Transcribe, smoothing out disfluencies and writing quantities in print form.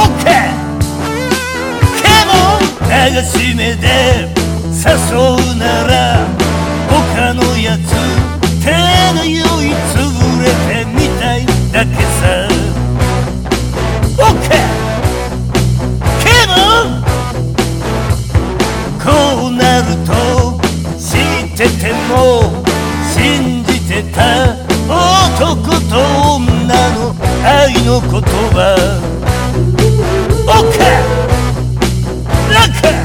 OK 流し目で誘うなら他のやつ手の酔い潰れてみたいだけさ OK こうなると知ってても信じてた男と女の愛の言葉 OK 楽